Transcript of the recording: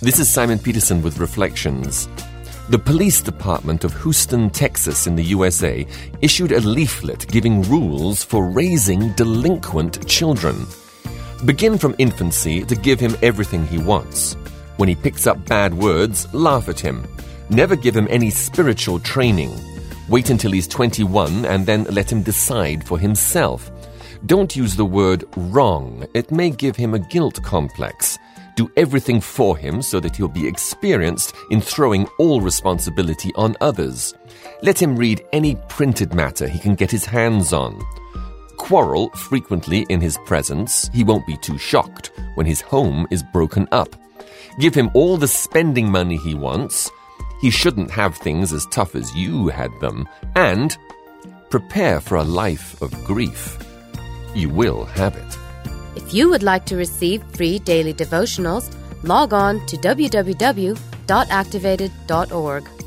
This is Simon Peterson with Reflections. The police department of Houston, Texas in the USA issued a leaflet giving rules for raising delinquent children. Begin from infancy to give him everything he wants. When he picks up bad words, laugh at him. Never give him any spiritual training. Wait until he's 21 and then let him decide for himself. Don't use the word wrong. It may give him a guilt complex. Do everything for him so that he'll be experienced in throwing all responsibility on others. Let him read any printed matter he can get his hands on. Quarrel frequently in his presence. He won't be too shocked when his home is broken up. Give him all the spending money he wants. He shouldn't have things as tough as you had them. And prepare for a life of grief. You will have it. If you would like to receive free daily devotionals, log on to www.activated.org.